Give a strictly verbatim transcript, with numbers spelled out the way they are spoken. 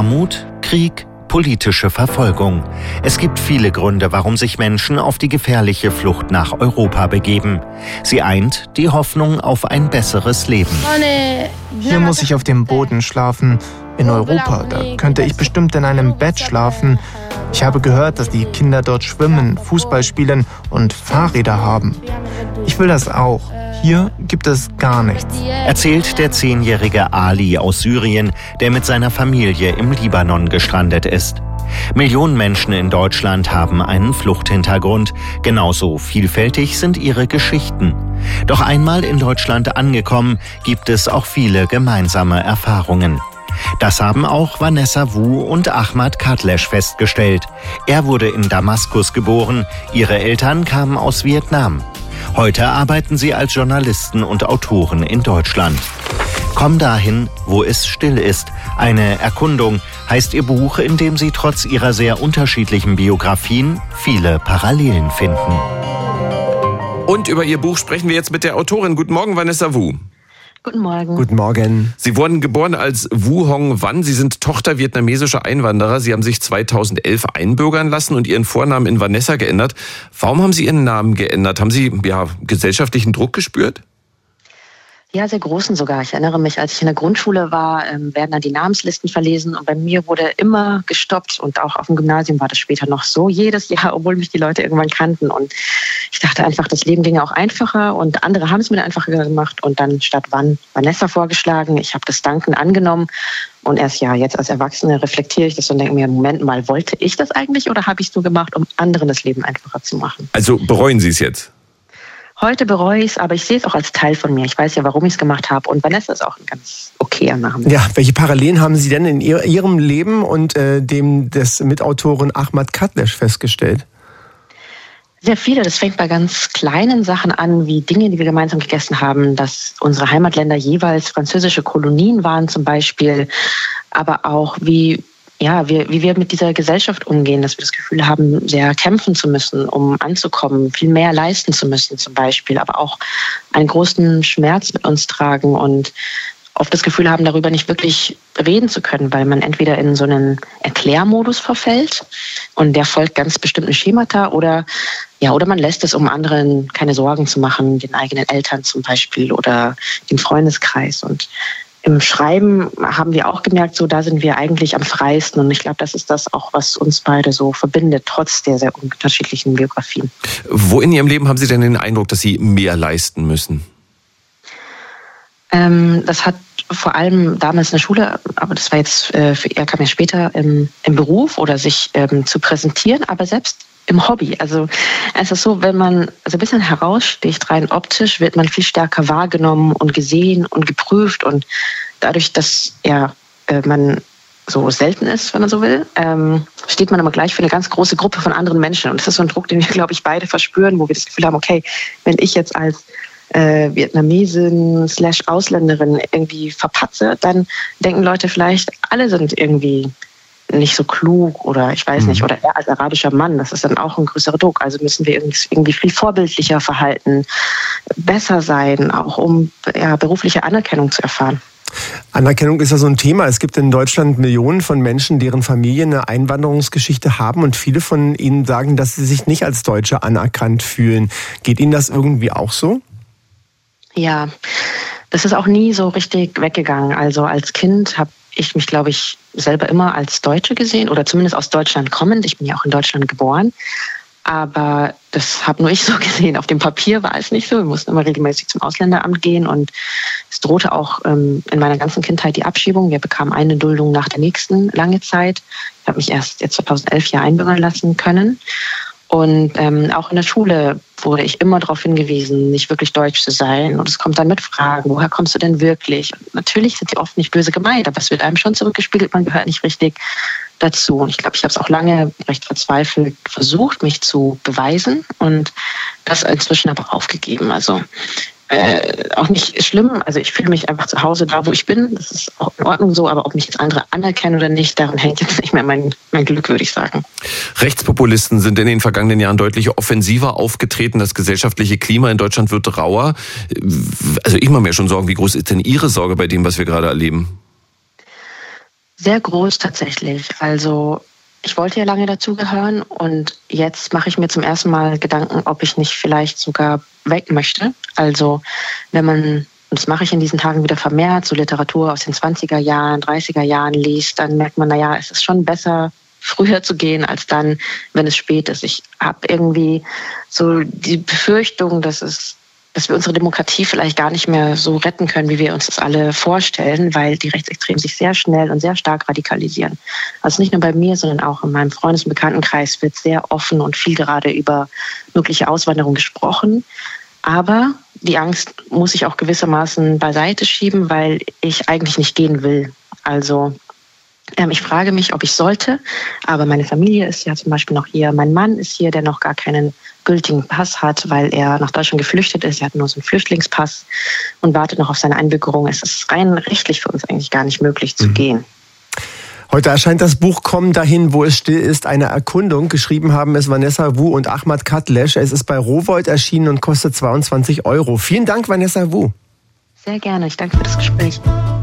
Armut, Krieg, politische Verfolgung. Es gibt viele Gründe, warum sich Menschen auf die gefährliche Flucht nach Europa begeben. Sie eint die Hoffnung auf ein besseres Leben. Hier muss ich auf dem Boden schlafen. In Europa, da könnte ich bestimmt in einem Bett schlafen. Ich habe gehört, dass die Kinder dort schwimmen, Fußball spielen und Fahrräder haben. Ich will das auch. Hier gibt es gar nichts. Erzählt der zehnjährige Ali aus Syrien, der mit seiner Familie im Libanon gestrandet ist. Millionen Menschen in Deutschland haben einen Fluchthintergrund. Genauso vielfältig sind ihre Geschichten. Doch einmal in Deutschland angekommen, gibt es auch viele gemeinsame Erfahrungen. Das haben auch Vanessa Wu und Ahmad Katlesch festgestellt. Er wurde in Damaskus geboren, ihre Eltern kamen aus Vietnam. Heute arbeiten sie als Journalisten und Autoren in Deutschland. Komm dahin, wo es still ist. Eine Erkundung heißt ihr Buch, in dem sie trotz ihrer sehr unterschiedlichen Biografien viele Parallelen finden. Und über ihr Buch sprechen wir jetzt mit der Autorin. Guten Morgen, Vanessa Wu. Guten Morgen. Guten Morgen. Sie wurden geboren als Wu Hong Van. Sie sind Tochter vietnamesischer Einwanderer. Sie haben sich zweitausendelf einbürgern lassen und Ihren Vornamen in Vanessa geändert. Warum haben Sie Ihren Namen geändert? Haben Sie ja gesellschaftlichen Druck gespürt? Ja, sehr großen sogar. Ich erinnere mich, als ich in der Grundschule war, ähm, werden dann die Namenslisten verlesen und bei mir wurde immer gestoppt und auch auf dem Gymnasium war das später noch so, jedes Jahr, obwohl mich die Leute irgendwann kannten und ich dachte einfach, das Leben ginge auch einfacher und andere haben es mir einfacher gemacht und dann statt Van Vanessa vorgeschlagen. Ich habe das dankend angenommen und erst ja, jetzt als Erwachsene reflektiere ich das und denke mir, Moment mal, wollte ich das eigentlich oder habe ich es nur gemacht, um anderen das Leben einfacher zu machen? Also bereuen Sie es jetzt? Heute bereue ich es, aber ich sehe es auch als Teil von mir. Ich weiß ja, warum ich es gemacht habe. Und Vanessa ist auch ein ganz okayer Name. Ja, welche Parallelen haben Sie denn in ihr, Ihrem Leben und äh, dem des Mitautoren Ahmad Katlesch festgestellt? Sehr viele. Das fängt bei ganz kleinen Sachen an, wie Dinge, die wir gemeinsam gegessen haben, dass unsere Heimatländer jeweils französische Kolonien waren zum Beispiel, aber auch wie Ja, wie, wie wir mit dieser Gesellschaft umgehen, dass wir das Gefühl haben, sehr kämpfen zu müssen, um anzukommen, viel mehr leisten zu müssen zum Beispiel, aber auch einen großen Schmerz mit uns tragen und oft das Gefühl haben, darüber nicht wirklich reden zu können, weil man entweder in so einen Erklärmodus verfällt und der folgt ganz bestimmten Schemata oder ja, oder man lässt es, um anderen keine Sorgen zu machen, den eigenen Eltern zum Beispiel oder dem Freundeskreis. Und im Schreiben haben wir auch gemerkt, so da sind wir eigentlich am freiesten. Und ich glaube, das ist das auch, was uns beide so verbindet, trotz der sehr unterschiedlichen Biografien. Wo in Ihrem Leben haben Sie denn den Eindruck, dass Sie mehr leisten müssen? Ähm, das hat vor allem damals in der Schule, aber das war jetzt, äh, für er kam ja später im, im Beruf oder sich ähm, zu präsentieren, aber selbst im Hobby. Also es ist so, wenn man so ein bisschen heraussticht, rein optisch, wird man viel stärker wahrgenommen und gesehen und geprüft und dadurch, dass ja man so selten ist, wenn man so will, ähm, steht man aber gleich für eine ganz große Gruppe von anderen Menschen und das ist so ein Druck, den wir, glaube ich, beide verspüren, wo wir das Gefühl haben, okay, wenn ich jetzt als äh, Vietnamesin slash Ausländerin irgendwie verpatze, dann denken Leute vielleicht, alle sind irgendwie nicht so klug oder ich weiß nicht, oder er als arabischer Mann, das ist dann auch ein größerer Druck. Also müssen wir irgendwie viel vorbildlicher verhalten, besser sein, auch um ja, berufliche Anerkennung zu erfahren. Anerkennung ist ja so ein Thema. Es gibt in Deutschland Millionen von Menschen, deren Familien eine Einwanderungsgeschichte haben und viele von ihnen sagen, dass sie sich nicht als Deutsche anerkannt fühlen. Geht Ihnen das irgendwie auch so? Ja, das ist auch nie so richtig weggegangen. Also als Kind habe ich mich, glaube ich, selber immer als Deutsche gesehen oder zumindest aus Deutschland kommend. Ich bin ja auch in Deutschland geboren. Aber das habe nur ich so gesehen. Auf dem Papier war es nicht so. Wir mussten immer regelmäßig zum Ausländeramt gehen und es drohte auch ähm, in meiner ganzen Kindheit die Abschiebung. Wir bekamen eine Duldung nach der nächsten lange Zeit. Ich habe mich erst jetzt zweitausendelf hier einbürgern lassen können. Und ähm, auch in der Schule wurde ich immer darauf hingewiesen, nicht wirklich deutsch zu sein. Und es kommt dann mit Fragen, woher kommst du denn wirklich? Und natürlich sind die oft nicht böse gemeint, aber es wird einem schon zurückgespiegelt, man gehört nicht richtig dazu. Und ich glaube, ich habe es auch lange recht verzweifelt versucht, mich zu beweisen und das inzwischen aber aufgegeben. Also äh, auch nicht schlimm. Also ich fühle mich einfach zu Hause da, wo ich bin. Das ist auch in Ordnung so, aber ob mich jetzt andere anerkennen oder nicht, daran hängt jetzt nicht mehr mein, mein Glück, würde ich sagen. Rechtspopulisten sind in den vergangenen Jahren deutlich offensiver aufgetreten. Das gesellschaftliche Klima in Deutschland wird rauer. Also ich mache mir schon Sorgen, wie groß ist denn Ihre Sorge bei dem, was wir gerade erleben? Sehr groß tatsächlich. Also ich wollte ja lange dazugehören und jetzt mache ich mir zum ersten Mal Gedanken, ob ich nicht vielleicht sogar weg möchte. Also wenn man, und das mache ich in diesen Tagen wieder vermehrt, so Literatur aus den zwanziger Jahren, dreißiger Jahren liest, dann merkt man, naja, es ist schon besser, früher zu gehen, als dann, wenn es spät ist. Ich habe irgendwie so die Befürchtung, dass es dass wir unsere Demokratie vielleicht gar nicht mehr so retten können, wie wir uns das alle vorstellen, weil die Rechtsextremen sich sehr schnell und sehr stark radikalisieren. Also nicht nur bei mir, sondern auch in meinem Freundes- und Bekanntenkreis wird sehr offen und viel gerade über mögliche Auswanderung gesprochen. Aber die Angst muss ich auch gewissermaßen beiseite schieben, weil ich eigentlich nicht gehen will. Also ähm, ich frage mich, ob ich sollte, aber meine Familie ist ja zum Beispiel noch hier. Mein Mann ist hier, der noch gar keinen gültigen Pass hat, weil er nach Deutschland geflüchtet ist. Er hat nur so einen Flüchtlingspass und wartet noch auf seine Einbürgerung. Es ist rein rechtlich für uns eigentlich gar nicht möglich zu mhm. gehen. Heute erscheint das Buch Komm dahin, wo es still ist, eine Erkundung. Geschrieben haben es Vanessa Wu und Ahmad Katlesch. Es ist bei Rowohlt erschienen und kostet zweiundzwanzig Euro. Vielen Dank, Vanessa Wu. Sehr gerne. Ich danke für das Gespräch.